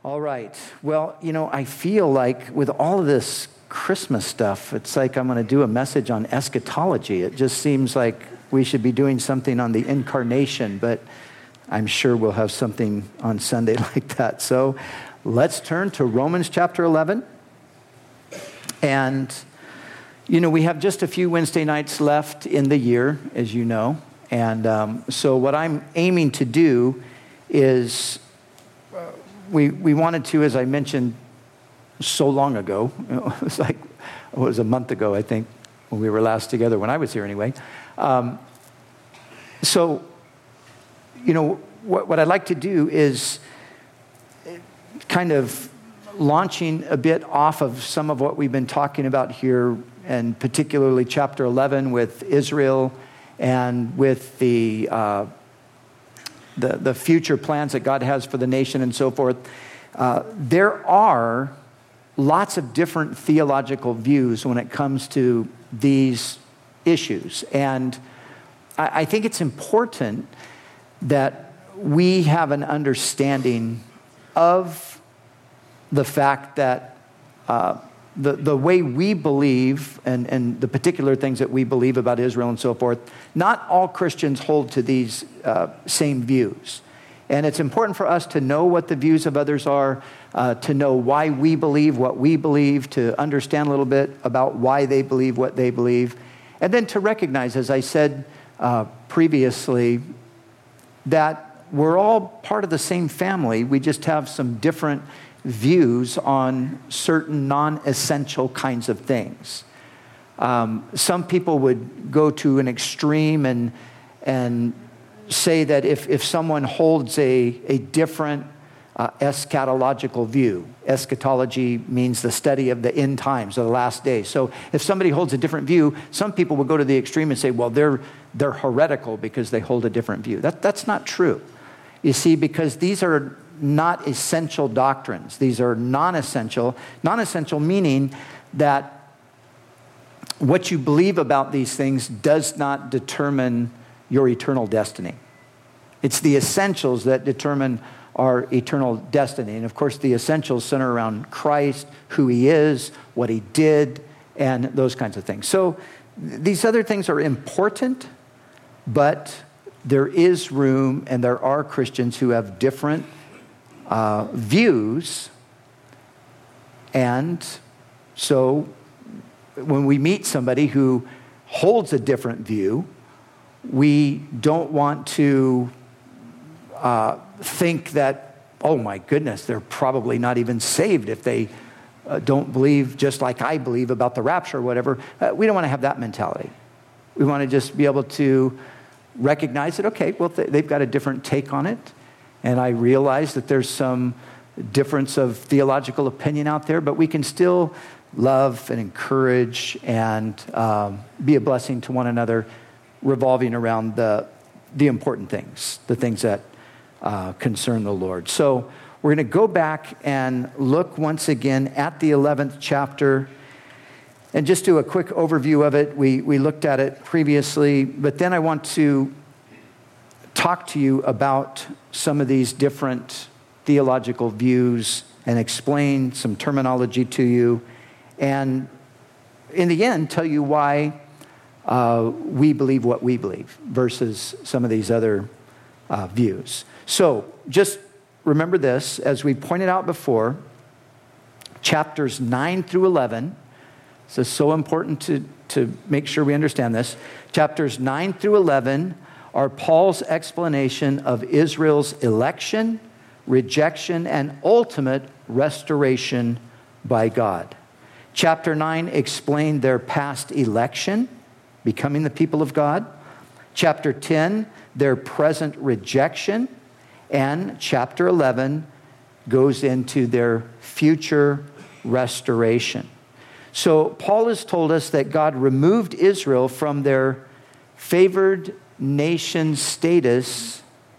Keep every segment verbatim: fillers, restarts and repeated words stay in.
All right. Well, you know, I feel like with all of this Christmas stuff, it's like I'm going to do a message on eschatology. It just seems like we should be doing something on the incarnation, but I'm sure we'll have something on Sunday like that. So let's turn to Romans chapter eleven. And, you know, we have just a few Wednesday nights left in the year, as you know. And um, so what I'm aiming to do is we we wanted to, as I mentioned so long ago, you know, it was like, it was a month ago, I think, when we were last together, when I was here anyway. Um, so, you know, what, what I'd like to do is kind of launching a bit off of some of what we've been talking about here, and particularly chapter eleven with Israel and with the, uh, the, the future plans that God has for the nation and so forth. Uh, there are lots of different theological views when it comes to these issues. And I, I think it's important that we have an understanding of the fact that uh, the, the way we believe and, and the particular things that we believe about Israel and so forth, not all Christians hold to these uh, same views. And it's important for us to know what the views of others are, uh, to know why we believe what we believe, to understand a little bit about why they believe what they believe, and then to recognize, as I said uh, previously, that we're all part of the same family. We just have some different views on certain non-essential kinds of things. Um, some people would go to an extreme and and say that if, if someone holds a, a different uh, eschatological view, eschatology means the study of the end times, of the last days. So if somebody holds a different view, some people will go to the extreme and say, well, they're they're heretical because they hold a different view. That That's not true. You see, because these are not essential doctrines. These are non-essential. Non-essential meaning that what you believe about these things does not determine your eternal destiny. It's the essentials that determine our eternal destiny. And of course, the essentials center around Christ, who he is, what he did, and those kinds of things. So these other things are important, but there is room, and there are Christians who have different uh, views. And so when we meet somebody who holds a different view, we don't want to uh, think that, oh my goodness, they're probably not even saved if they uh, don't believe just like I believe about the rapture or whatever. Uh, we don't want to have that mentality. We want to just be able to recognize that, okay, well, th- they've got a different take on it. And I realize that there's some difference of theological opinion out there, but we can still love and encourage and um, be a blessing to one another, revolving around the the important things, the things that uh, concern the Lord. So we're going to go back and look once again at the eleventh chapter and just do a quick overview of it. We we looked at it previously, but then I want to talk to you about some of these different theological views and explain some terminology to you, and in the end, tell you why Uh, we believe what we believe versus some of these other uh, views. So just remember this, as we pointed out before, chapters nine through eleven, this is so important to, to make sure we understand this. Chapters nine through eleven are Paul's explanation of Israel's election, rejection, and ultimate restoration by God. Chapter nine explained their past election, becoming the people of God. Chapter ten, their present rejection. And chapter eleven goes into their future restoration. So Paul has told us that God removed Israel from their favored nation status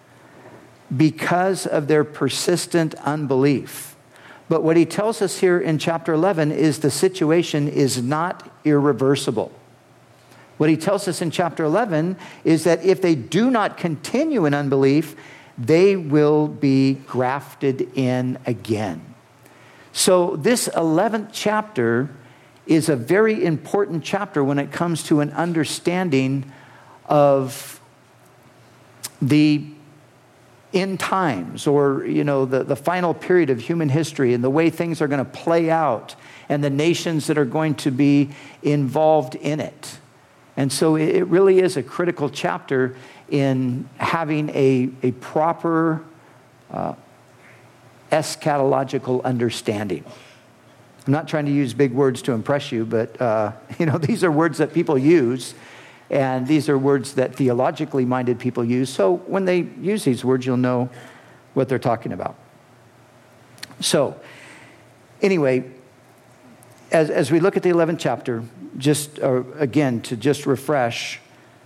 because of their persistent unbelief. But what he tells us here in chapter eleven is the situation is not irreversible. What he tells us in chapter eleven is that if they do not continue in unbelief, they will be grafted in again. So this eleventh chapter is a very important chapter when it comes to an understanding of the end times, or, you know, the, the final period of human history and the way things are going to play out and the nations that are going to be involved in it. And so it really is a critical chapter in having a, a proper uh, eschatological understanding. I'm not trying to use big words to impress you, but uh, you know, these are words that people use, and these are words that theologically minded people use. So when they use these words, you'll know what they're talking about. So anyway, as, as we look at the eleventh chapter, just uh, again, to just refresh,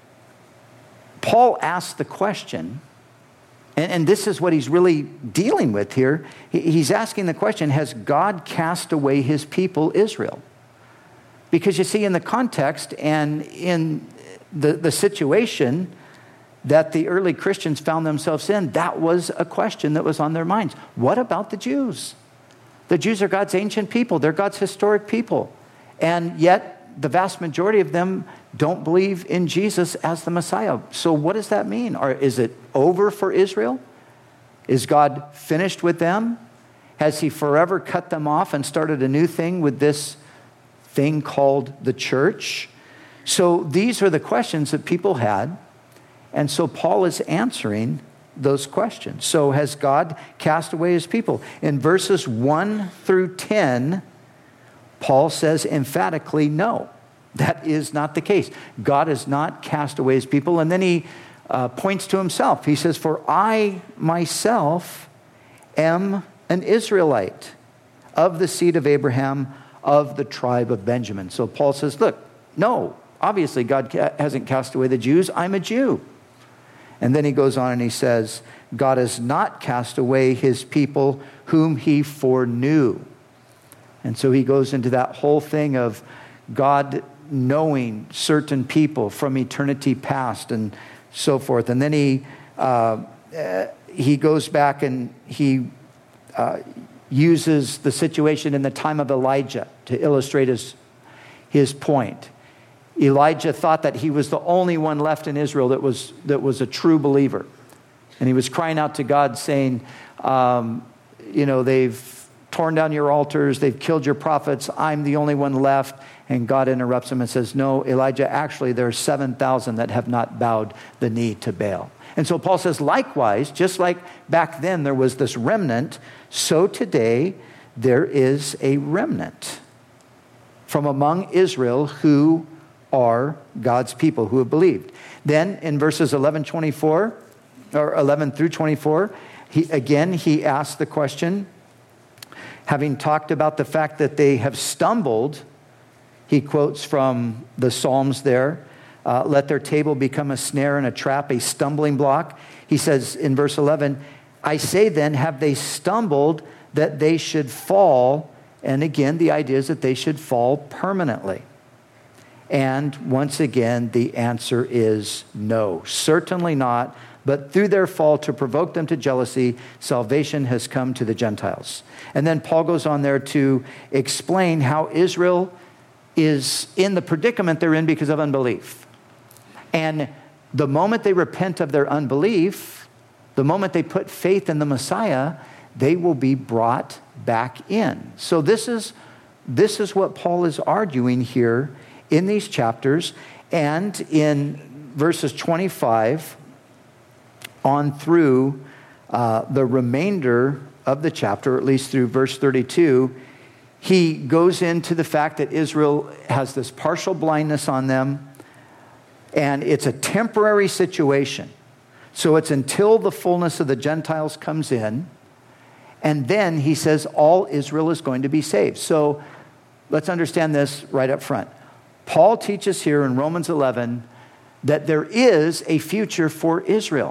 Paul asked the question, and, and this is what he's really dealing with here. He, he's asking the question, has God cast away his people, Israel? Because you see, in the context and in the, the situation that the early Christians found themselves in, that was a question that was on their minds. What about the Jews? The Jews are God's ancient people. They're God's historic people. And yet, the vast majority of them don't believe in Jesus as the Messiah. So what does that mean? Or is it over for Israel? Is God finished with them? Has he forever cut them off and started a new thing with this thing called the church? So these are the questions that people had. And so Paul is answering those questions. So has God cast away his people? In verses one through ten, Paul says emphatically, no, that is not the case. God has not cast away his people. And then he uh, points to himself. He says, for I myself am an Israelite of the seed of Abraham, of the tribe of Benjamin. So Paul says, look, no, obviously God ca- hasn't cast away the Jews. I'm a Jew. And then he goes on and he says, God has not cast away his people whom he foreknew. And so he goes into that whole thing of God knowing certain people from eternity past and so forth. And then he uh, uh, he goes back and he uh, uses the situation in the time of Elijah to illustrate his, his point. Elijah thought that he was the only one left in Israel that was, that was a true believer. And he was crying out to God saying, um, you know, they've torn down your altars, they've killed your prophets, I'm the only one left. And God interrupts him and says, no, Elijah, actually there are seven thousand that have not bowed the knee to Baal. And so Paul says, likewise, just like back then there was this remnant, so today there is a remnant from among Israel who are God's people, who have believed. Then in verses eleven, twenty-four, or eleven through twenty-four, he, again, he asks the question, having talked about the fact that they have stumbled, he quotes from the Psalms there, uh, let their table become a snare and a trap, a stumbling block. He says in verse eleven, I say then, have they stumbled that they should fall? And again, the idea is that they should fall permanently. And once again, the answer is no, certainly not. But through their fall, to provoke them to jealousy, salvation has come to the Gentiles. And then Paul goes on there to explain how Israel is in the predicament they're in because of unbelief. And the moment they repent of their unbelief, the moment they put faith in the Messiah, they will be brought back in. So this is, this is what Paul is arguing here in these chapters. And in verses twenty-five on through uh, the remainder of the chapter, or at least through verse thirty-two, he goes into the fact that Israel has this partial blindness on them, and it's a temporary situation. So it's until the fullness of the Gentiles comes in, and then he says all Israel is going to be saved. So let's understand this right up front. Paul teaches here in Romans eleven that there is a future for Israel.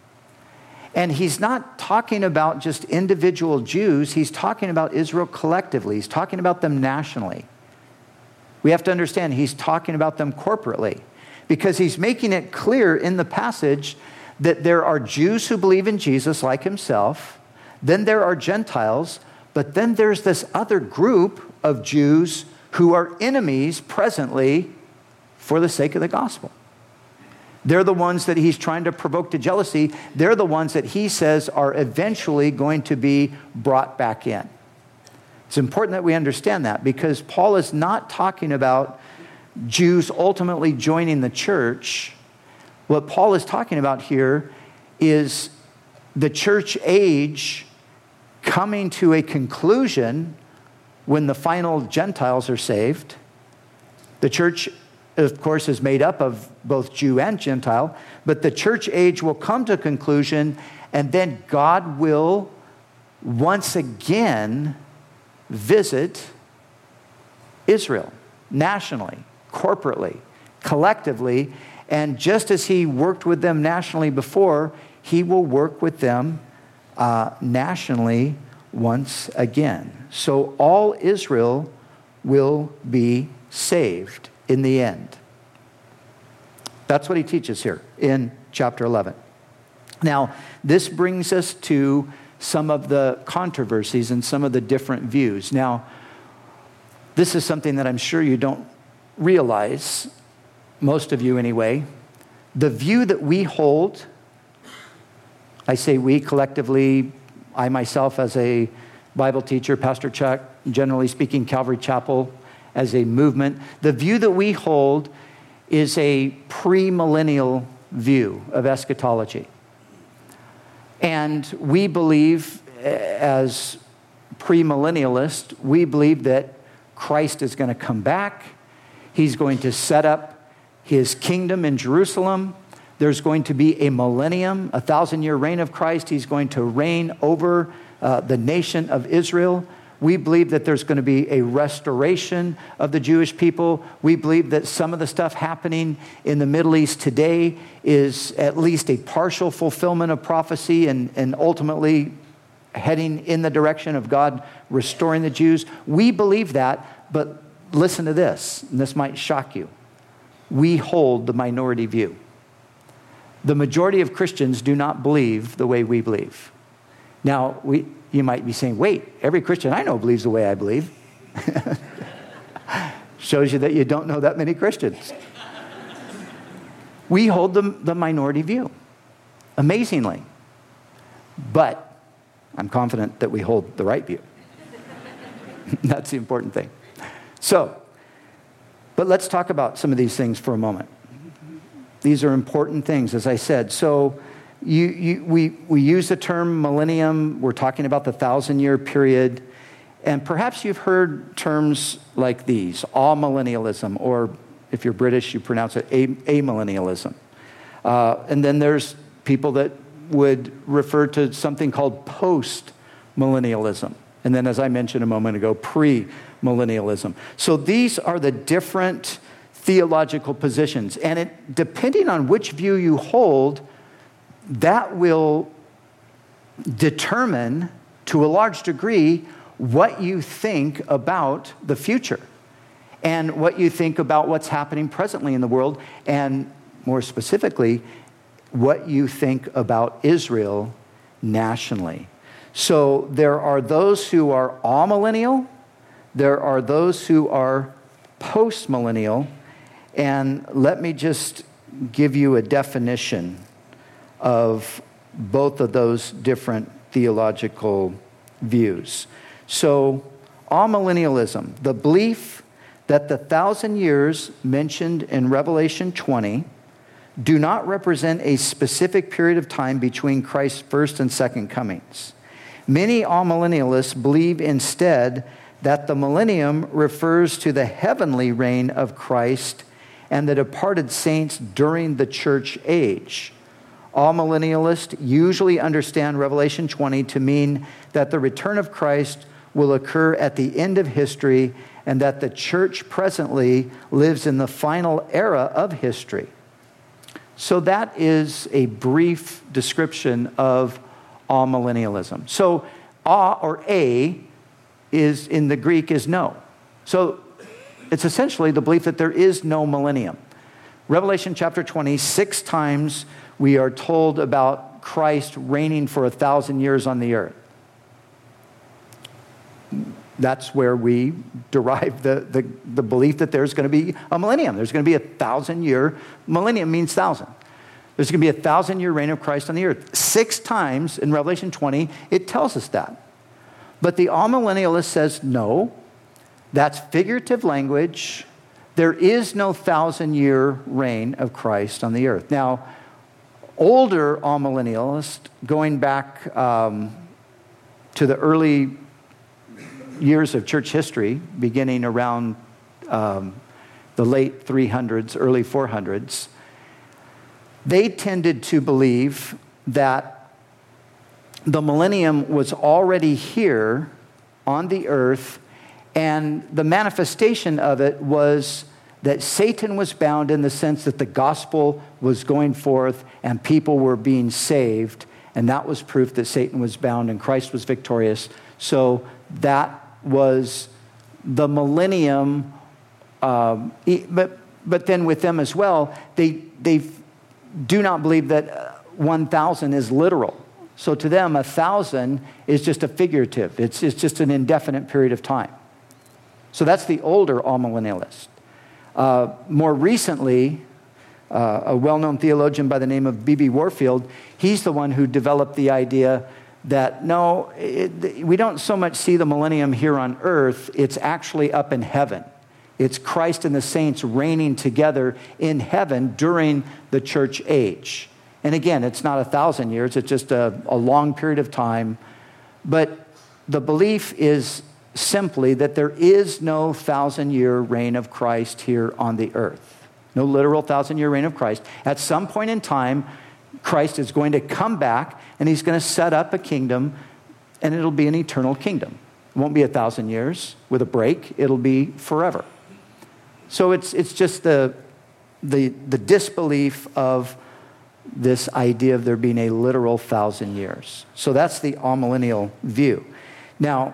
And he's not talking about just individual Jews. He's talking about Israel collectively. He's talking about them nationally. We have to understand he's talking about them corporately, because he's making it clear in the passage that there are Jews who believe in Jesus like himself, then there are Gentiles, but then there's this other group of Jews who are enemies presently for the sake of the gospel. They're the ones that he's trying to provoke to jealousy. They're the ones that he says are eventually going to be brought back in. It's important that we understand that, because Paul is not talking about Jews ultimately joining the church. What Paul is talking about here is the church age coming to a conclusion when the final Gentiles are saved. The church, of course, is made up of both Jew and Gentile, but the church age will come to a conclusion, and then God will once again visit Israel nationally, corporately, collectively, and just as he worked with them nationally before, he will work with them uh, nationally once again. So all Israel will be saved in the end. That's what he teaches here in chapter eleven. Now, this brings us to some of the controversies and some of the different views. Now, this is something that I'm sure you don't realize, most of you anyway. The view that we hold, I say we collectively, I myself as a Bible teacher, Pastor Chuck, generally speaking, Calvary Chapel as a movement, the view that we hold is a premillennial view of eschatology. And we believe, as premillennialists, we believe that Christ is going to come back. He's going to set up his kingdom in Jerusalem. There's going to be a millennium, a thousand-year reign of Christ. He's going to reign over uh, the nation of Israel. We believe that there's going to be a restoration of the Jewish people. We believe that some of the stuff happening in the Middle East today is at least a partial fulfillment of prophecy and, and ultimately heading in the direction of God restoring the Jews. We believe that, but listen to this, and this might shock you. We hold the minority view. The majority of Christians do not believe the way we believe. Now, we, you might be saying, wait, every Christian I know believes the way I believe. Shows you that you don't know that many Christians. We hold the, the minority view, amazingly. But I'm confident that we hold the right view. That's the important thing. So, but let's talk about some of these things for a moment. These are important things, as I said. So you, you, we, we use the term millennium. We're talking about the thousand-year period. And perhaps you've heard terms like these, amillennialism, or if you're British, you pronounce it amillennialism. Uh, and then there's people that would refer to something called post-millennialism. And then, as I mentioned a moment ago, pre-millennialism. So these are the different theological positions. And it, depending on which view you hold, that will determine, to a large degree, what you think about the future and what you think about what's happening presently in the world, and more specifically, what you think about Israel nationally. So there are those who are amillennial, there are those who are post-millennial, and let me just give you a definition of both of those different theological views. So, amillennialism, the belief that the thousand years mentioned in Revelation twenty do not represent a specific period of time between Christ's first and second comings. Many amillennialists believe instead that the millennium refers to the heavenly reign of Christ and the departed saints during the church age. Amillennialists usually understand Revelation twenty to mean that the return of Christ will occur at the end of history and that the church presently lives in the final era of history. So that is a brief description of amillennialism. So a or a is in the Greek is no. So it's essentially the belief that there is no millennium. Revelation chapter twenty, six times we are told about Christ reigning for a thousand years on the earth. That's where we derive the, the, the belief that there's going to be a millennium. There's going to be a thousand-year, millennium means thousand. There's going to be a thousand-year reign of Christ on the earth. Six times in Revelation twenty, it tells us that. But the amillennialist says, no, that's figurative language. There is no thousand-year reign of Christ on the earth. Now, older amillennialists, going back um, to the early years of church history, beginning around um, the late three hundreds, early four hundreds, they tended to believe that the millennium was already here on the earth, and the manifestation of it was that Satan was bound in the sense that the gospel was going forth and people were being saved, and that was proof that Satan was bound and Christ was victorious. So that was the millennium, um, but but then with them as well, they they do not believe that one thousand is literal. So to them, a thousand is just a figurative. It's it's just an indefinite period of time. So that's the older amillennialist. Uh, more recently, uh, a well-known theologian by the name of B B Warfield, he's the one who developed the idea that no, it, we don't so much see the millennium here on earth, it's actually up in heaven. It's Christ and the saints reigning together in heaven during the church age. And again, it's not a thousand years, it's just a, a long period of time. But the belief is simply that there is no thousand-year reign of Christ here on the earth. No literal thousand-year reign of Christ. At some point in time, Christ is going to come back and he's going to set up a kingdom, and it'll be an eternal kingdom. It won't be a thousand years with a break. It'll be forever. So it's it's just the the the disbelief of this idea of there being a literal thousand years. So that's the amillennial view. Now,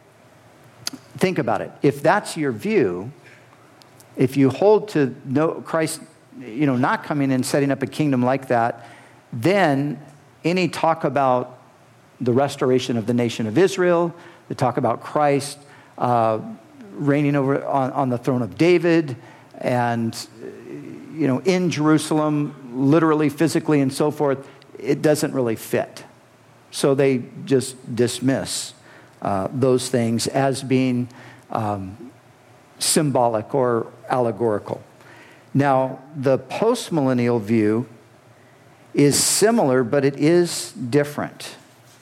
think about it. If that's your view, if you hold to no Christ, you know, not coming and setting up a kingdom like that, then any talk about the restoration of the nation of Israel, the talk about Christ uh, reigning over on, on the throne of David, and you know, in Jerusalem, literally, physically, and so forth, it doesn't really fit. So they just dismiss uh, those things as being um, symbolic or allegorical. Now, the postmillennial view is similar, but it is different.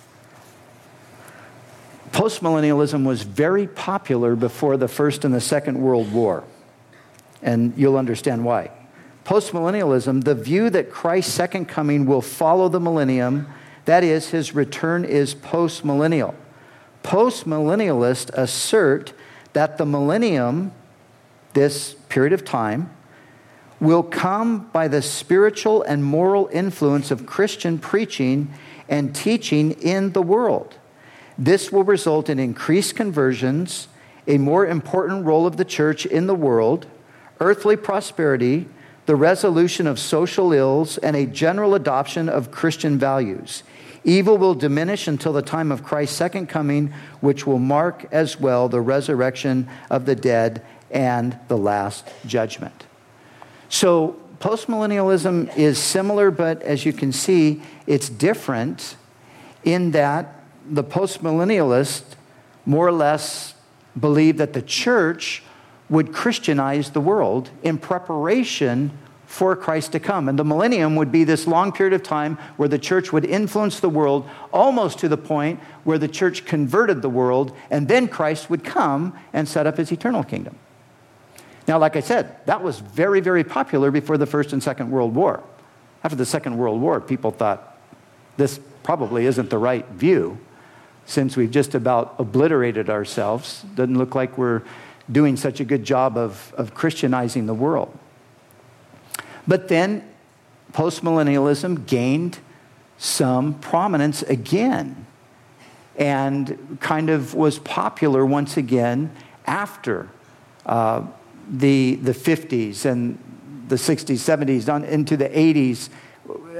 Postmillennialism was very popular before the First and the Second World War, and you'll understand why. Postmillennialism, the view that Christ's second coming will follow the millennium, that is, his return is postmillennial. Postmillennialists assert that the millennium, this period of time, will come by the spiritual and moral influence of Christian preaching and teaching in the world. This will result in increased conversions, a more important role of the church in the world, earthly prosperity, the resolution of social ills, and a general adoption of Christian values. Evil will diminish until the time of Christ's second coming, which will mark as well the resurrection of the dead and the last judgment. So postmillennialism is similar, but as you can see, it's different in that the postmillennialists more or less believe that the church would Christianize the world in preparation for Christ to come. And the millennium would be this long period of time where the church would influence the world almost to the point where the church converted the world, and then Christ would come and set up his eternal kingdom. Now, like I said, that was very, very popular before the First and Second World War. After the Second World War, people thought, this probably isn't the right view, since we've just about obliterated ourselves. Doesn't look like we're doing such a good job of, of Christianizing the world. But then postmillennialism gained some prominence again and kind of was popular once again after uh, the, the fifties and the sixties, seventies, on into the eighties.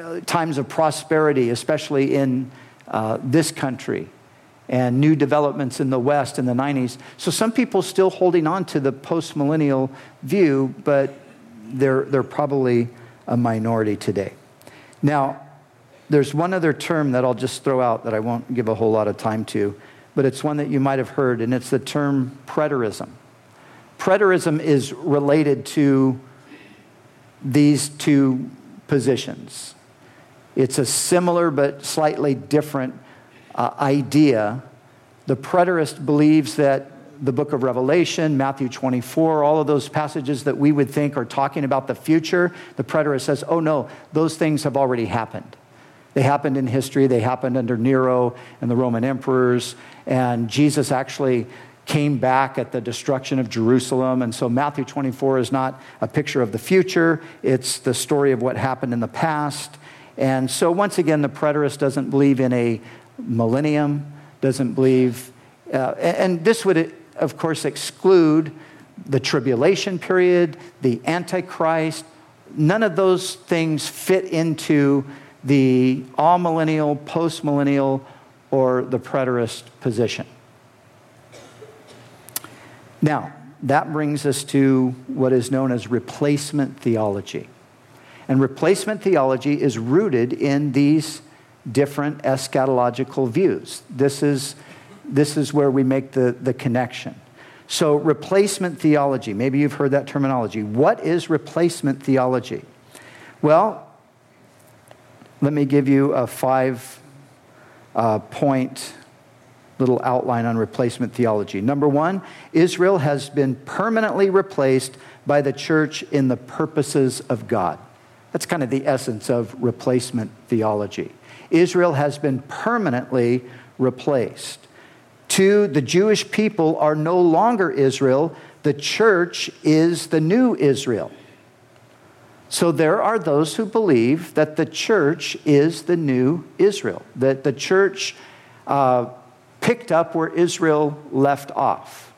uh, times of prosperity, especially in uh, this country, and new developments in the West in the nineties. So some people still holding on to the post-millennial view, but they're, they're probably a minority today. Now, there's one other term that I'll just throw out that I won't give a whole lot of time to, but it's one that you might have heard, and it's the term preterism. Preterism is related to these two positions. It's a similar but slightly different uh, idea. The preterist believes that the book of Revelation, Matthew twenty-four, all of those passages that we would think are talking about the future, the preterist says, oh no, those things have already happened. They happened in history. They happened under Nero and the Roman emperors. And Jesus actually came back at the destruction of Jerusalem. And so Matthew twenty-four is not a picture of the future. It's the story of what happened in the past. And so once again, the preterist doesn't believe in a millennium, doesn't believe, uh, and this would, of course, exclude the tribulation period, the Antichrist. None of those things fit into the all-millennial, post-millennial, or the preterist position. Now, that brings us to what is known as replacement theology. And replacement theology is rooted in these different eschatological views. This is, this is where we make the, the connection. So replacement theology, maybe you've heard that terminology. What is replacement theology? Well, let me give you a five uh, point little outline on replacement theology. Number one, Israel has been permanently replaced by the church in the purposes of God. That's kind of the essence of replacement theology. Israel has been permanently replaced. Two, the Jewish people are no longer Israel. The church is the new Israel. So there are those who believe that the church is the new Israel, that the church uh, picked up where Israel left off.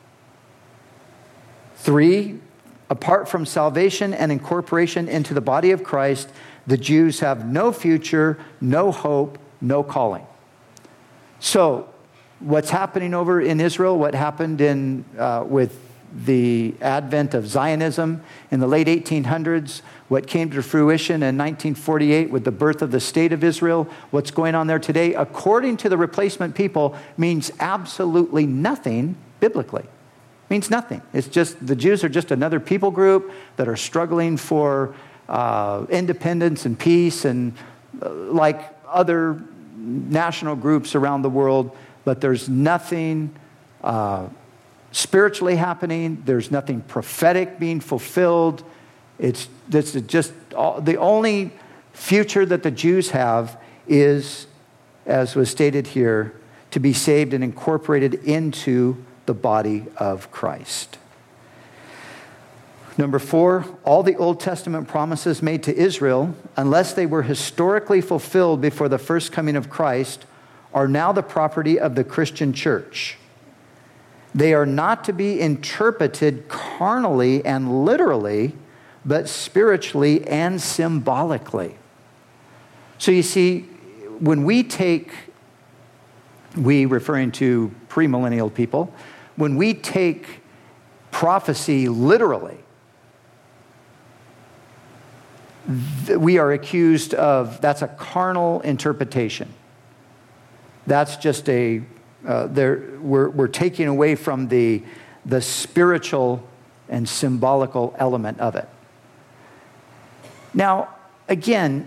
Three, apart from salvation and incorporation into the body of Christ, the Jews have no future, no hope, no calling. So, what's happening over in Israel, what happened in uh, with the advent of Zionism in the late eighteen hundreds, what came to fruition in nineteen forty-eight with the birth of the state of Israel, what's going on there today, according to the replacement people, means absolutely nothing biblically. Means nothing. It's just, the Jews are just another people group that are struggling for uh, independence and peace and uh, like other national groups around the world, but there's nothing uh, spiritually happening. There's nothing prophetic being fulfilled. It's this is just all, the only future that the Jews have is, as was stated here, to be saved and incorporated into the body of Christ. Number four, all the Old Testament promises made to Israel, unless they were historically fulfilled before the first coming of Christ, are now the property of the Christian church. They are not to be interpreted carnally and literally, but spiritually and symbolically. So you see, when we take, we referring to premillennial people, when we take prophecy literally, th- we are accused of, that's a carnal interpretation. That's just a, uh, there, we're, we're taking away from the, the spiritual and symbolical element of it. Now, again,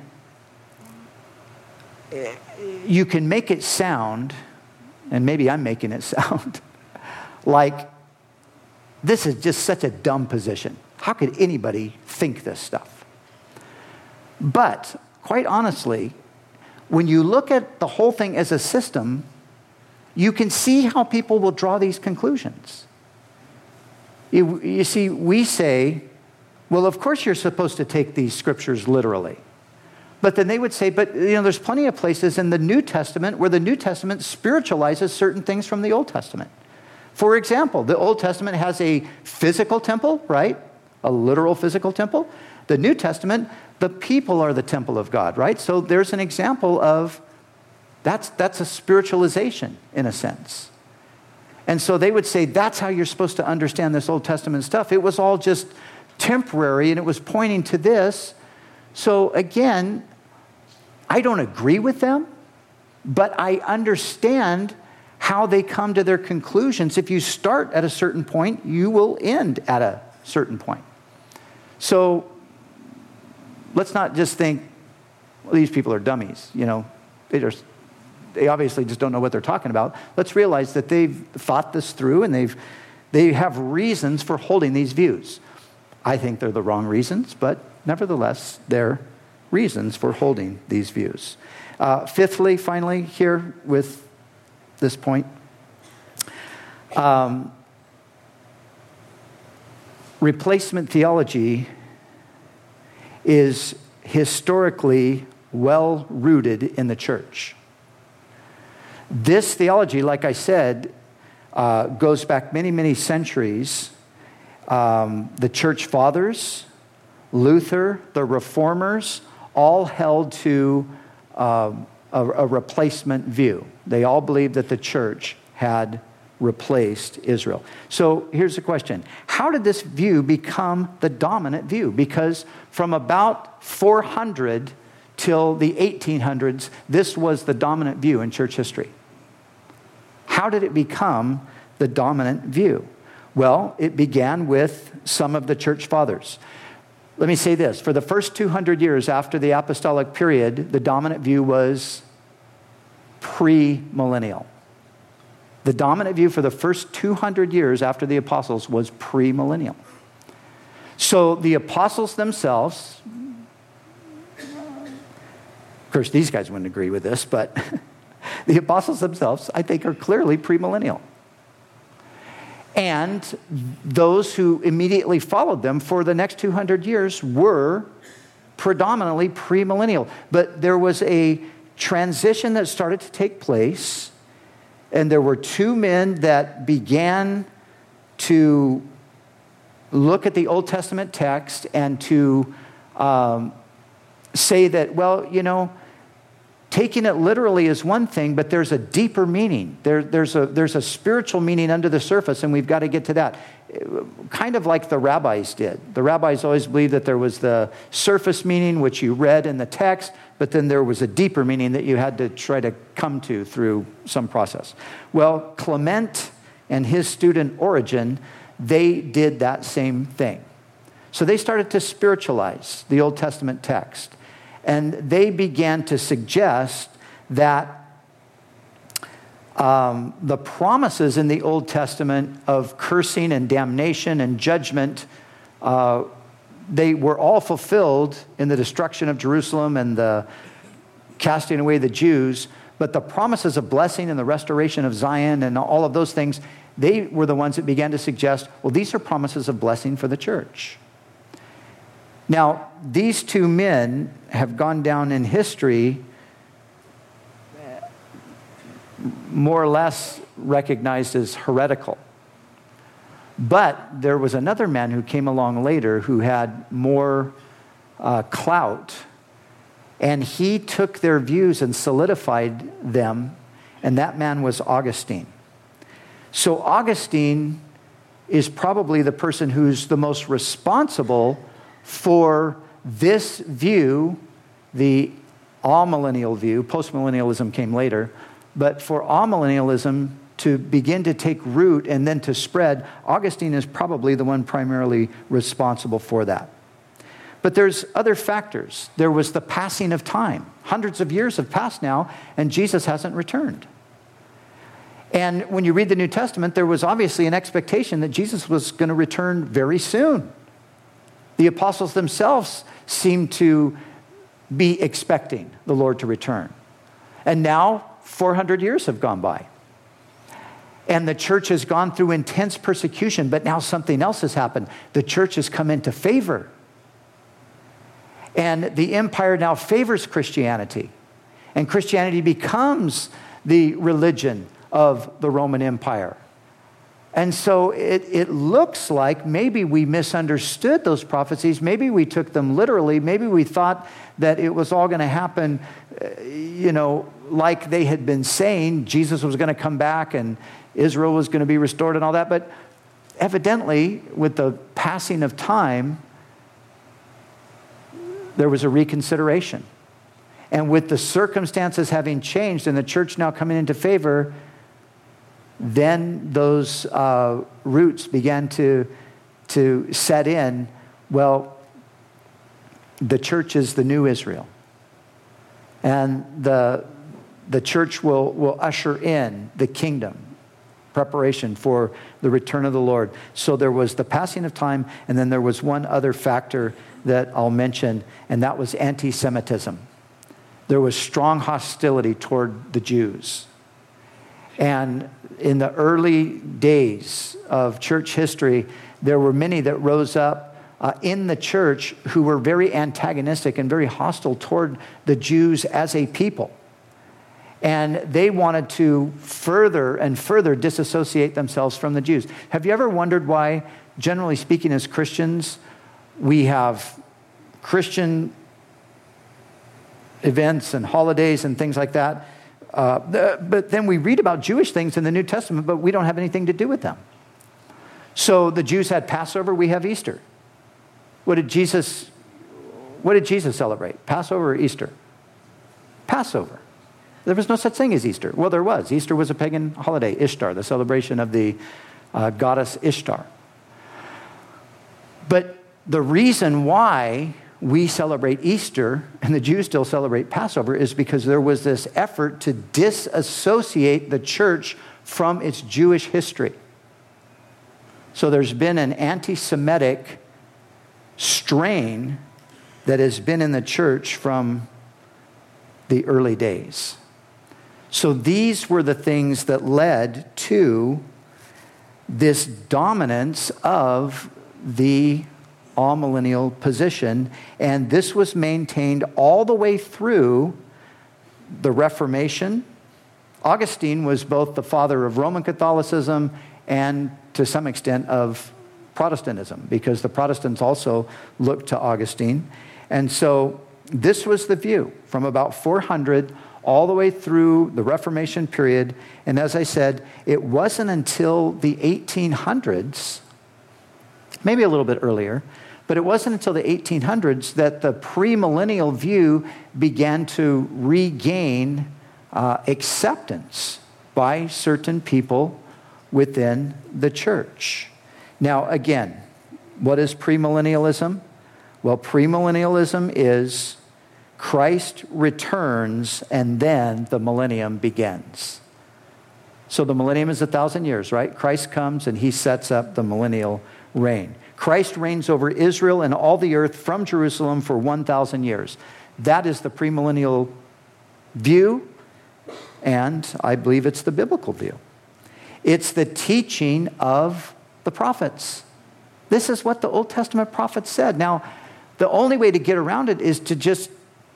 you can make it sound, and maybe I'm making it sound, like this is just such a dumb position. How could anybody think this stuff? But, quite honestly, when you look at the whole thing as a system, you can see how people will draw these conclusions. You, you see, we say, well, of course you're supposed to take these scriptures literally. But then they would say, but you know, there's plenty of places in the New Testament where the New Testament spiritualizes certain things from the Old Testament. For example, the Old Testament has a physical temple, right? A literal physical temple. The New Testament The people are the temple of God, right? So there's an example of that's, that's a spiritualization in a sense. And so they would say that's how you're supposed to understand this Old Testament stuff. It was all just temporary and it was pointing to this. So again, I don't agree with them, but I understand how they come to their conclusions. If you start at a certain point, you will end at a certain point. So let's not just think, well, these people are dummies. You know, they just, they obviously just don't know what they're talking about. Let's realize that they've thought this through and they've they have reasons for holding these views. I think they're the wrong reasons, but nevertheless, they're reasons for holding these views. Uh, fifthly, finally, here with this point, um, replacement theology is historically well rooted in the church. This theology, like I said, uh, goes back many, many centuries. Um, the church fathers, Luther, the reformers, all held to uh, a, a replacement view. They all believed that the church had replaced Israel. So here's the question. How did this view become the dominant view? Because from about four hundred till the eighteen hundreds, this was the dominant view in church history. How did it become the dominant view? Well, it began with some of the church fathers. Let me say this. For the first two hundred years after the apostolic period, the dominant view was premillennial. The dominant view for the first two hundred years after the apostles was premillennial. So the apostles themselves, of course, these guys wouldn't agree with this, but the apostles themselves, I think, are clearly premillennial. And those who immediately followed them for the next two hundred years were predominantly premillennial. But there was a transition that started to take place, and there were two men that began to look at the Old Testament text and to um, say that, well, you know, taking it literally is one thing, but there's a deeper meaning. There, there's a there's a spiritual meaning under the surface, and we've got to get to that. Kind of like the rabbis did. The rabbis always believed that there was the surface meaning, which you read in the text, but then there was a deeper meaning that you had to try to come to through some process. Well, Clement and his student Origen, they did that same thing. So they started to spiritualize the Old Testament text. And they began to suggest that um, the promises in the Old Testament of cursing and damnation and judgment, uh, they were all fulfilled in the destruction of Jerusalem and the casting away the Jews. But the promises of blessing and the restoration of Zion and all of those things, they were the ones that began to suggest, well, these are promises of blessing for the church. Now, these two men have gone down in history more or less recognized as heretical. But there was another man who came along later who had more uh, clout, and he took their views and solidified them, and that man was Augustine. So Augustine is probably the person who's the most responsible for this view, the amillennial view. Postmillennialism came later, but for amillennialism to begin to take root and then to spread, Augustine is probably the one primarily responsible for that. But there's other factors. There was the passing of time. Hundreds of years have passed now, and Jesus hasn't returned. And when you read the New Testament, there was obviously an expectation that Jesus was going to return very soon. The apostles themselves seemed to be expecting the Lord to return. And now, four hundred years have gone by. And the church has gone through intense persecution, but now something else has happened. The church has come into favor. And the empire now favors Christianity. And Christianity becomes the religion of the Roman Empire. And so it, it looks like maybe we misunderstood those prophecies. Maybe we took them literally. Maybe we thought that it was all going to happen, uh, you know, like they had been saying. Jesus was going to come back and Israel was going to be restored and all that. But evidently, with the passing of time, there was a reconsideration. And with the circumstances having changed and the church now coming into favor, then those uh, roots began to, to set in. Well, the church is the new Israel. And the, the church will, will usher in the kingdom, preparation for the return of the Lord. So there was the passing of time, and then there was one other factor that I'll mention, and that was anti-Semitism. There was strong hostility toward the Jews. And in the early days of church history, there were many that rose up uh, in the church who were very antagonistic and very hostile toward the Jews as a people. And they wanted to further and further disassociate themselves from the Jews. Have you ever wondered why, generally speaking, as Christians, we have Christian events and holidays and things like that? Uh, but then we read about Jewish things in the New Testament, but we don't have anything to do with them. So the Jews had Passover, we have Easter. What did Jesus, what did Jesus celebrate? Passover or Easter? Passover. There was no such thing as Easter. Well, there was. Easter was a pagan holiday, Ishtar, the celebration of the uh, goddess Ishtar. But the reason why we celebrate Easter, and the Jews still celebrate Passover, is because there was this effort to disassociate the church from its Jewish history. So there's been an anti-Semitic strain that has been in the church from the early days. So these were the things that led to this dominance of the all-millennial position, and this was maintained all the way through the Reformation. Augustine was both the father of Roman Catholicism and, to some extent, of Protestantism, because the Protestants also looked to Augustine. And so this was the view from about four hundred all the way through the Reformation period. And as I said, it wasn't until the eighteen hundreds, maybe a little bit earlier, but it wasn't until the eighteen hundreds that the premillennial view began to regain uh, acceptance by certain people within the church. Now, again, what is premillennialism? Well, premillennialism is Christ returns and then the millennium begins. So the millennium is a thousand years, right? Christ comes and he sets up the millennial reign. Christ reigns over Israel and all the earth from Jerusalem for one thousand years. That is the premillennial view, and I believe it's the biblical view. It's the teaching of the prophets. This is what the Old Testament prophets said. Now, the only way to get around it is to just,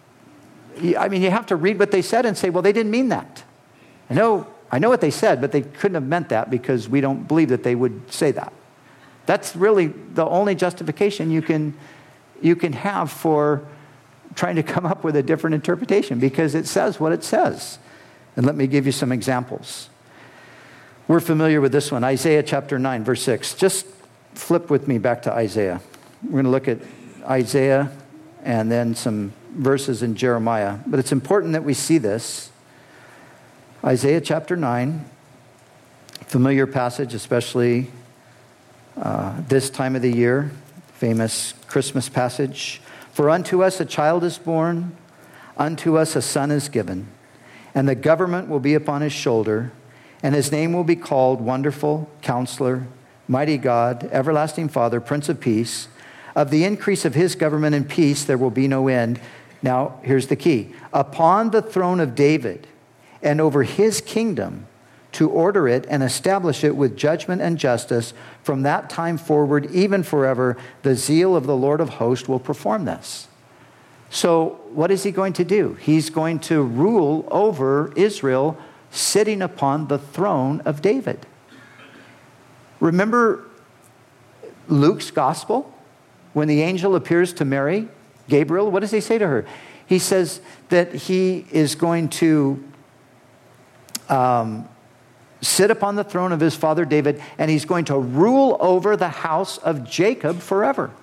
I mean, you have to read what they said and say, well, they didn't mean that. I know, I know what they said, but they couldn't have meant that because we don't believe that they would say that. That's really the only justification you can, you can have for trying to come up with a different interpretation, because it says what it says. And let me give you some examples. We're familiar with this one, Isaiah chapter nine, verse six. Just flip with me back to Isaiah. We're going to look at Isaiah and then some verses in Jeremiah. But it's important that we see this. Isaiah chapter nine, familiar passage, especially uh, this time of the year, famous Christmas passage. For unto us a child is born, unto us a son is given, and the government will be upon his shoulder, and his name will be called Wonderful, Counselor, Mighty God, Everlasting Father, Prince of Peace. Of the increase of his government and peace there will be no end. Now, here's the key. Upon the throne of David and over his kingdom, to order it and establish it with judgment and justice from that time forward, even forever, the zeal of the Lord of hosts will perform this. So what is he going to do? He's going to rule over Israel, sitting upon the throne of David. Remember Luke's gospel? When the angel appears to Mary, Gabriel, what does he say to her? He says that he is going to um, sit upon the throne of his father David, and he's going to rule over the house of Jacob forever.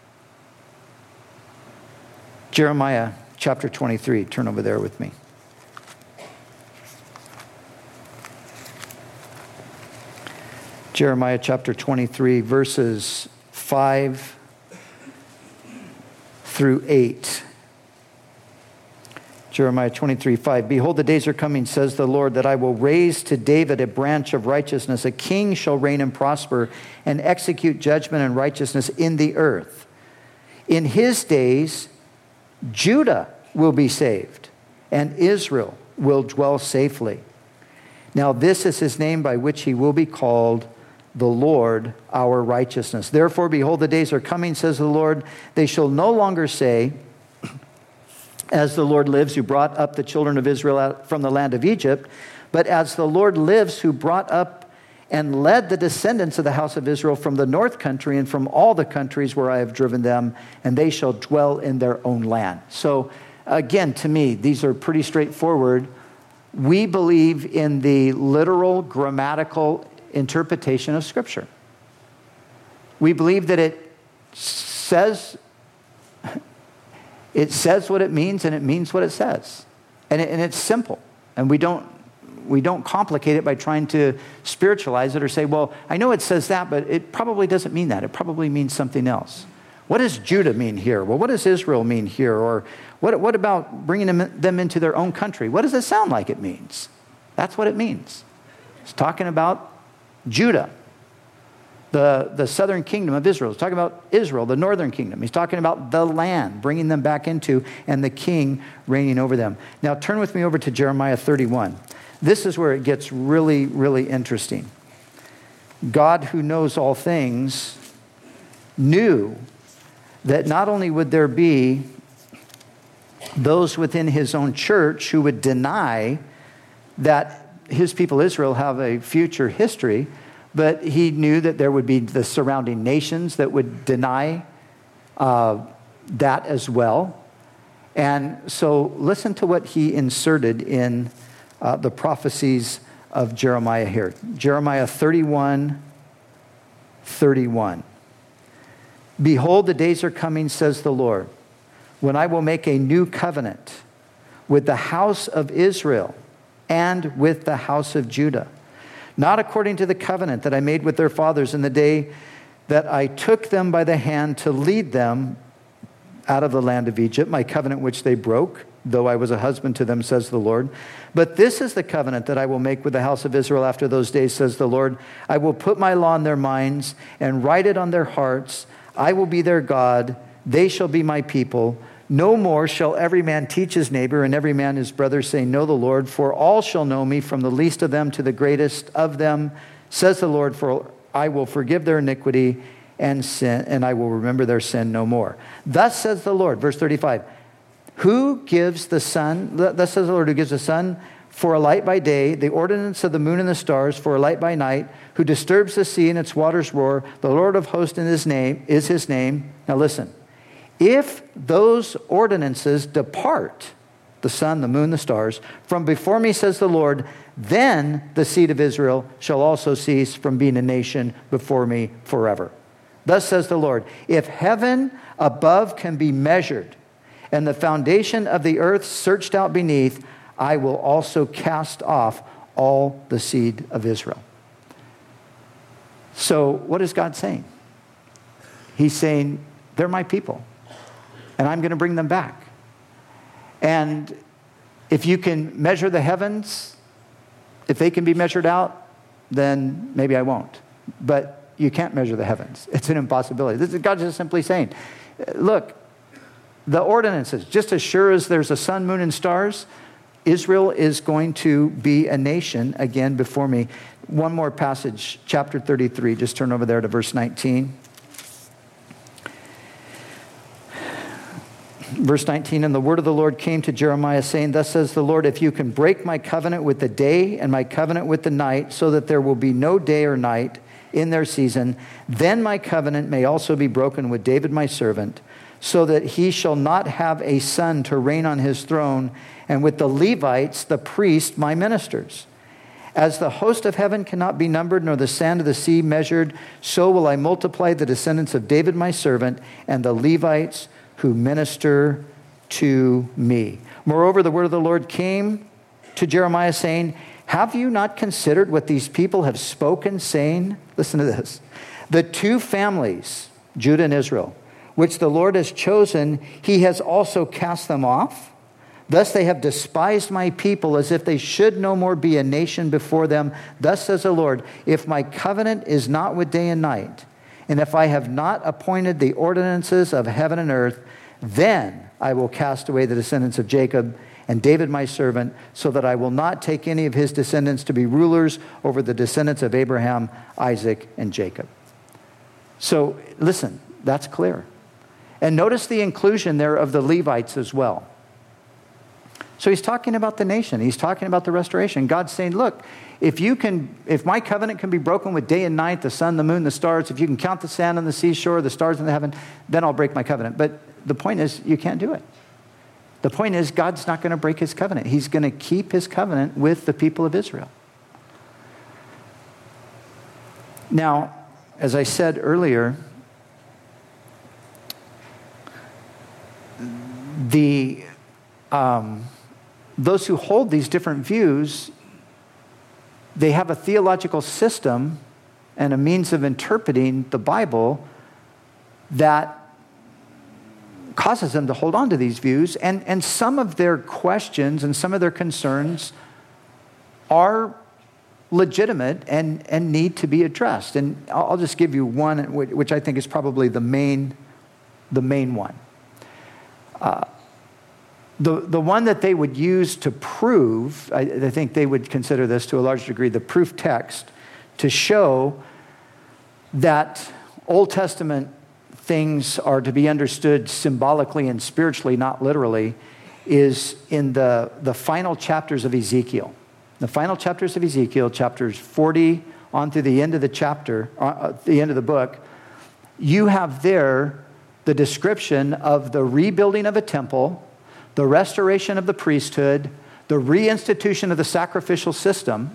Jeremiah chapter twenty-three. Turn over there with me. Jeremiah chapter twenty-three, verses five through eight. Jeremiah twenty-three, five. Behold, the days are coming, says the Lord, that I will raise to David a branch of righteousness. A king shall reign and prosper and execute judgment and righteousness in the earth. In his days, Judah will be saved, and Israel will dwell safely. Now this is his name by which he will be called, the Lord our righteousness. Therefore, behold, the days are coming, says the Lord. They shall no longer say, as the Lord lives, who brought up the children of Israel out from the land of Egypt, but as the Lord lives, who brought up and led the descendants of the house of Israel from the north country and from all the countries where I have driven them, and they shall dwell in their own land. So again, to me, these are pretty straightforward. We believe in the literal grammatical interpretation of Scripture. We believe that it says it says what it means, and it means what it says, and, it, and it's simple. And we don't we don't complicate it by trying to spiritualize it or say, "Well, I know it says that, but it probably doesn't mean that. It probably means something else." What does Judah mean here? Well, what does Israel mean here? Or what what about bringing them, them into their own country? What does it sound like it means? That's what it means. It's talking about Judah, the, the southern kingdom of Israel. He's talking about Israel, the northern kingdom. He's talking about the land, bringing them back into, and the king reigning over them. Now turn with me over to Jeremiah thirty-one. This is where it gets really, really interesting. God, who knows all things, knew that not only would there be those within his own church who would deny that his people Israel have a future history, but he knew that there would be the surrounding nations that would deny uh, that as well. And so listen to what he inserted in uh, the prophecies of Jeremiah here. Jeremiah thirty-one, thirty-one. Behold, the days are coming, says the Lord, when I will make a new covenant with the house of Israel and with the house of Judah, not according to the covenant that I made with their fathers in the day that I took them by the hand to lead them out of the land of Egypt, my covenant which they broke, though I was a husband to them, says the Lord. But this is the covenant that I will make with the house of Israel after those days, says the Lord. I will put my law in their minds and write it on their hearts. I will be their God. They shall be my people. No more shall every man teach his neighbor and every man his brother, saying, know the Lord, for all shall know me, from the least of them to the greatest of them, says the Lord, for I will forgive their iniquity and sin, and I will remember their sin no more. Thus says the Lord, verse thirty-five, who gives the sun, thus says the Lord, who gives the sun for a light by day, the ordinance of the moon and the stars for a light by night, who disturbs the sea and its waters roar, the Lord of hosts in his name is his name. Now listen, if those ordinances depart, the sun, the moon, the stars, from before me, says the Lord, then the seed of Israel shall also cease from being a nation before me forever. Thus says the Lord, if heaven above can be measured, and the foundation of the earth searched out beneath, I will also cast off all the seed of Israel. So what is God saying? He's saying, they're my people, and I'm going to bring them back. And if you can measure the heavens, if they can be measured out, then maybe I won't. But you can't measure the heavens. It's an impossibility. This is God's just simply saying, look, the ordinances, just as sure as there's a sun, moon, and stars, Israel is going to be a nation again before me. One more passage, chapter thirty-three. Just turn over there to verse nineteen. Verse nineteen, and the word of the Lord came to Jeremiah, saying, thus says the Lord, if you can break my covenant with the day and my covenant with the night, so that there will be no day or night, in their season, then my covenant may also be broken with David my servant, so that he shall not have a son to reign on his throne, and with the Levites, the priests, my ministers. As the host of heaven cannot be numbered, nor the sand of the sea measured, so will I multiply the descendants of David my servant, and the Levites who minister to me. Moreover, the word of the Lord came to Jeremiah, saying, have you not considered what these people have spoken, saying, listen to this, the two families, Judah and Israel, which the Lord has chosen, he has also cast them off. Thus they have despised my people, as if they should no more be a nation before them. Thus says the Lord, if my covenant is not with day and night, and if I have not appointed the ordinances of heaven and earth, then I will cast away the descendants of Jacob and David my servant, so that I will not take any of his descendants to be rulers over the descendants of Abraham, Isaac, and Jacob. So listen, that's clear. And notice the inclusion there of the Levites as well. So he's talking about the nation. He's talking about the restoration. God's saying, look, if you can, if my covenant can be broken with day and night, the sun, the moon, the stars, if you can count the sand on the seashore, the stars in the heaven, then I'll break my covenant. But the point is, you can't do it. The point is, God's not going to break his covenant. He's going to keep his covenant with the people of Israel. Now, as I said earlier, the um, those who hold these different views, they have a theological system and a means of interpreting the Bible that causes them to hold on to these views, and, and some of their questions and some of their concerns are legitimate and, and need to be addressed. And I'll, I'll just give you one, which I think is probably the main, the main one. Uh, the, the one that they would use to prove, I, I think they would consider this to a large degree the proof text, to show that Old Testament things are to be understood symbolically and spiritually, not literally, is in the, the final chapters of Ezekiel. The final chapters of Ezekiel, chapters forty on through the end of the chapter, uh, the end of the book, you have there the description of the rebuilding of a temple, the restoration of the priesthood, the reinstitution of the sacrificial system,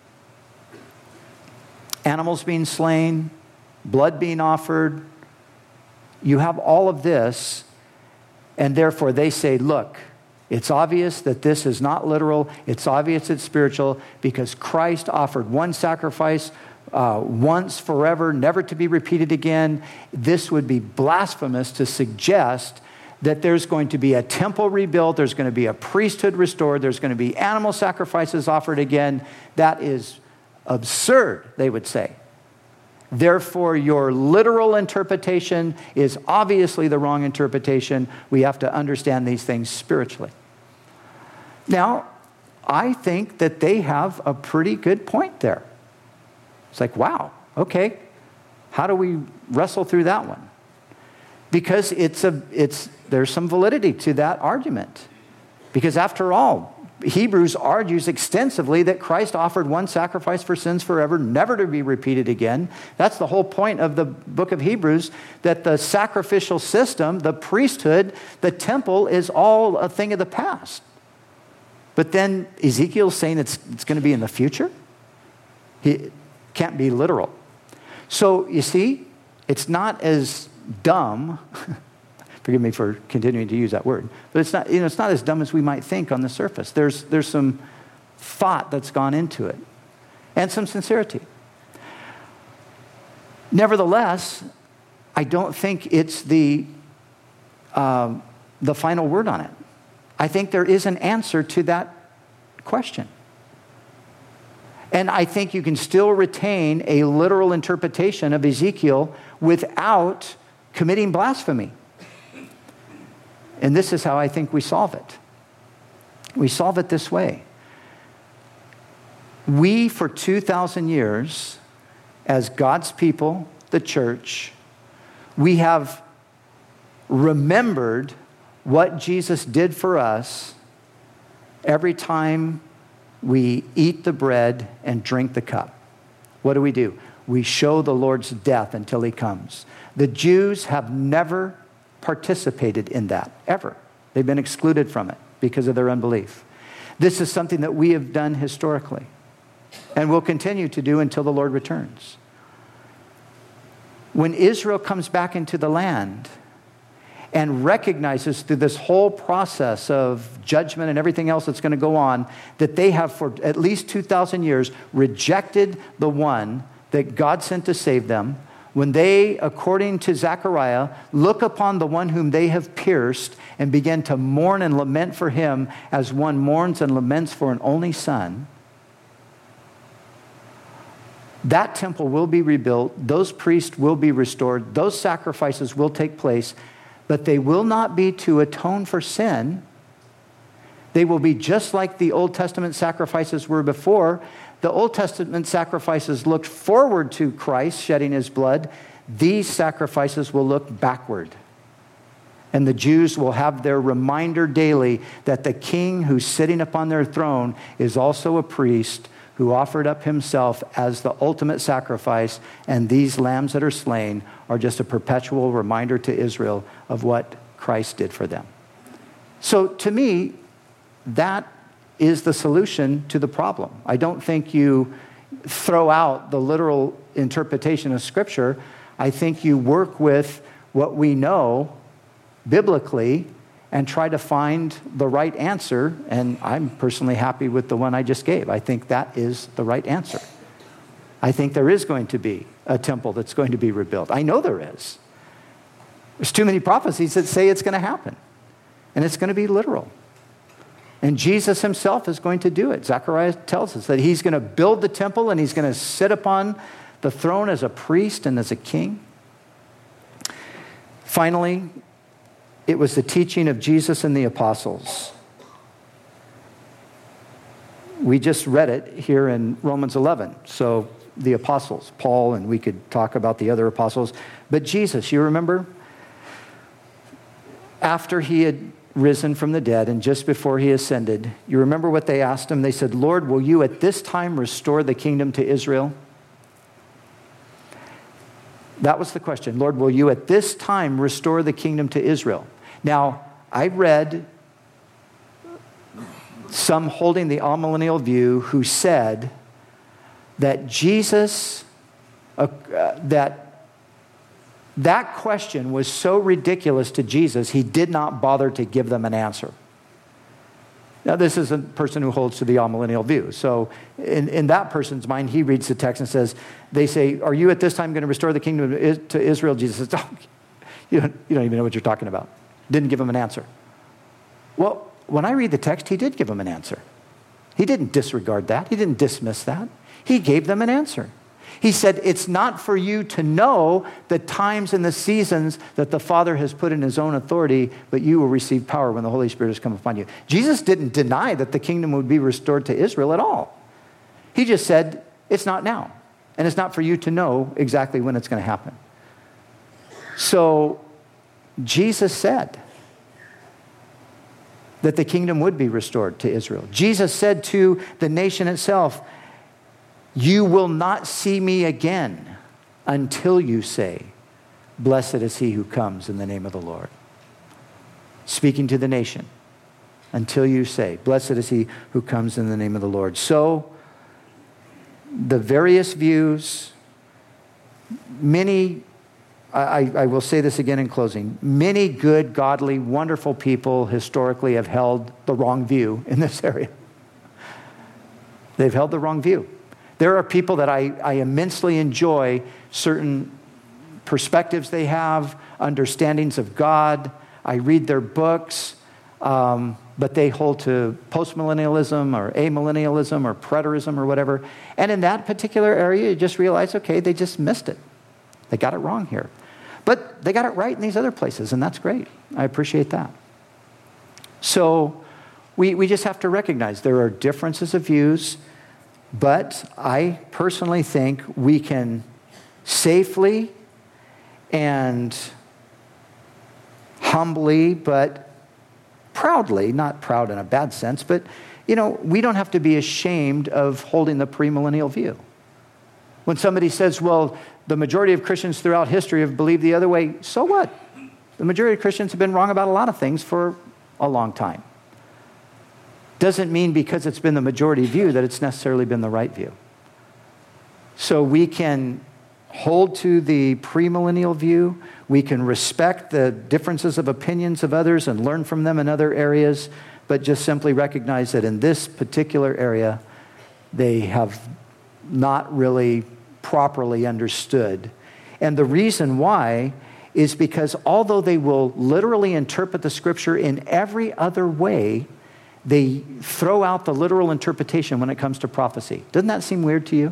animals being slain, blood being offered. You have all of this, and therefore they say, look, it's obvious that this is not literal. It's obvious it's spiritual, because Christ offered one sacrifice uh, once forever, never to be repeated again. This would be blasphemous to suggest that there's going to be a temple rebuilt, there's going to be a priesthood restored, there's going to be animal sacrifices offered again. That is absurd, they would say. Therefore, your literal interpretation is obviously the wrong interpretation. We have to understand these things spiritually. Now, I think that they have a pretty good point there. It's like, wow, okay, how do we wrestle through that one? Because it's a, it's there's some validity to that argument. Because after all, Hebrews argues extensively that Christ offered one sacrifice for sins forever, never to be repeated again. That's the whole point of the book of Hebrews, that the sacrificial system, the priesthood, the temple is all a thing of the past. But then Ezekiel's saying it's, it's going to be in the future? It can't be literal. So you see, it's not as dumb. Forgive me for continuing to use that word. But it's not, you know, it's not as dumb as we might think on the surface. There's, there's some thought that's gone into it, and some sincerity. Nevertheless, I don't think it's the, um, the final word on it. I think there is an answer to that question. And I think you can still retain a literal interpretation of Ezekiel without committing blasphemy. And this is how I think we solve it. We solve it this way. We, for two thousand years, as God's people, the church, we have remembered what Jesus did for us every time we eat the bread and drink the cup. What do we do? we show the Lord's death until he comes. The Jews have never participated in that, ever. They've been excluded from it because of their unbelief. This is something that we have done historically and will continue to do until the Lord returns. When Israel comes back into the land and recognizes through this whole process of judgment and everything else that's going to go on, that they have for at least two thousand years rejected the one that God sent to save them, when they, according to Zechariah, look upon the one whom they have pierced and begin to mourn and lament for him as one mourns and laments for an only son, that temple will be rebuilt, those priests will be restored, those sacrifices will take place, but they will not be to atone for sin. They will be just like the Old Testament sacrifices were before. The Old Testament sacrifices looked forward to Christ shedding his blood. These sacrifices will look backward. And the Jews will have their reminder daily that the king who's sitting upon their throne is also a priest who offered up himself as the ultimate sacrifice, and these lambs that are slain are just a perpetual reminder to Israel of what Christ did for them. So to me, that is the solution to the problem. I don't think you throw out the literal interpretation of Scripture. I think you work with what we know biblically and try to find the right answer. And I'm personally happy with the one I just gave. I think that is the right answer. I think there is going to be a temple that's going to be rebuilt. I know there is. There's too many prophecies that say it's going to happen. And it's going to be literal. And Jesus himself is going to do it. Zechariah tells us that he's going to build the temple and he's going to sit upon the throne as a priest and as a king. Finally, it was the teaching of Jesus and the apostles. We just read it here in Romans eleven. So the apostles, Paul, and we could talk about the other apostles. But Jesus, you remember? After he had risen from the dead and just before he ascended, you remember what they asked him? They said, Lord, will you at this time restore the kingdom to Israel? That was the question. Lord, will you at this time restore the kingdom to Israel? Now, I read some holding the amillennial view who said that Jesus, uh, uh, that that question was so ridiculous to Jesus, he did not bother to give them an answer. Now, this is a person who holds to the amillennial view. So in, in that person's mind, he reads the text and says, they say, are you at this time going to restore the kingdom to Israel? Jesus says, oh, you don't, you don't even know what you're talking about. Didn't give him an answer. Well, when I read the text, he did give them an answer. He didn't disregard that. He didn't dismiss that. He gave them an answer. He said, it's not for you to know the times and the seasons that the Father has put in his own authority, but you will receive power when the Holy Spirit has come upon you. Jesus didn't deny that the kingdom would be restored to Israel at all. He just said, it's not now. And it's not for you to know exactly when it's going to happen. So Jesus said that the kingdom would be restored to Israel. Jesus said to the nation itself, you will not see me again until you say, blessed is he who comes in the name of the Lord. Speaking to the nation, until you say, blessed is he who comes in the name of the Lord. So, the various views, many, I, I will say this again in closing, many good, godly, wonderful people historically have held the wrong view in this area. They've held the wrong view. There are people that I, I immensely enjoy certain perspectives they have, understandings of God. I read their books, um, but they hold to postmillennialism or amillennialism or preterism or whatever. And in that particular area, you just realize, okay, they just missed it. They got it wrong here. But they got it right in these other places, and that's great. I appreciate that. So we, we just have to recognize there are differences of views. But I personally think we can safely and humbly, but proudly, not proud in a bad sense, but, you know, we don't have to be ashamed of holding the premillennial view. When somebody says, well, the majority of Christians throughout history have believed the other way, so what? The majority of Christians have been wrong about a lot of things for a long time. Doesn't mean because it's been the majority view that it's necessarily been the right view. So we can hold to the premillennial view. We can respect the differences of opinions of others and learn from them in other areas, but just simply recognize that in this particular area, they have not really properly understood. And the reason why is because although they will literally interpret the scripture in every other way, they throw out the literal interpretation when it comes to prophecy. Doesn't that seem weird to you?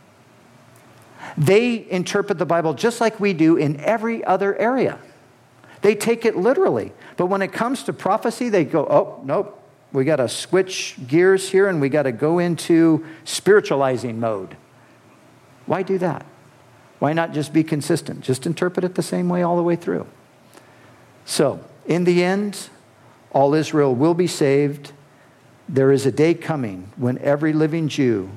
They interpret the Bible just like we do in every other area. They take it literally. But when it comes to prophecy, they go, oh, nope, we got to switch gears here and we got to go into spiritualizing mode. Why do that? Why not just be consistent? Just interpret it the same way all the way through. So, in the end, all Israel will be saved. There is a day coming when every living Jew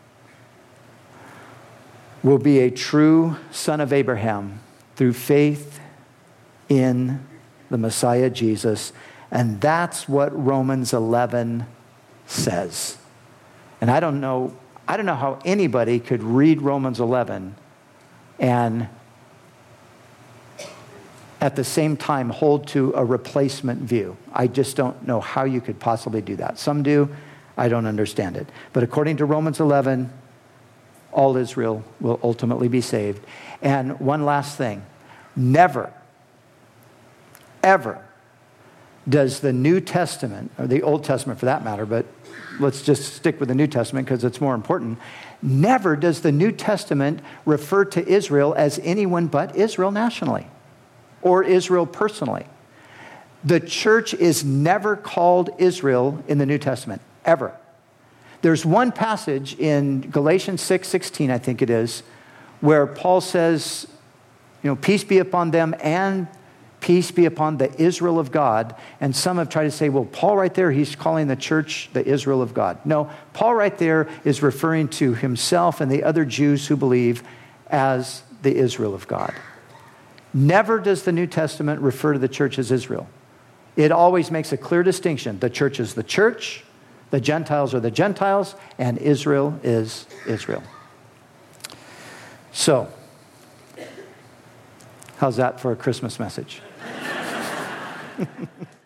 will be a true son of Abraham through faith in the Messiah Jesus. And that's what Romans eleven says. And I don't know, I don't know how anybody could read Romans eleven and at the same time hold to a replacement view. I just don't know how you could possibly do that. Some do. I don't understand it. But according to Romans eleven, all Israel will ultimately be saved. And one last thing. Never, ever does the New Testament, or the Old Testament for that matter, but let's just stick with the New Testament because it's more important. Never does the New Testament refer to Israel as anyone but Israel nationally or Israel personally. The church is never called Israel in the New Testament, ever. There's one passage in Galatians six sixteen, I think it is, where Paul says, you know, peace be upon them and peace be upon the Israel of God. And some have tried to say, well, Paul right there, he's calling the church the Israel of God. No, Paul right there is referring to himself and the other Jews who believe as the Israel of God. Never does the New Testament refer to the church as Israel. It always makes a clear distinction. The church is the church, the Gentiles are the Gentiles, and Israel is Israel. So, how's that for a Christmas message?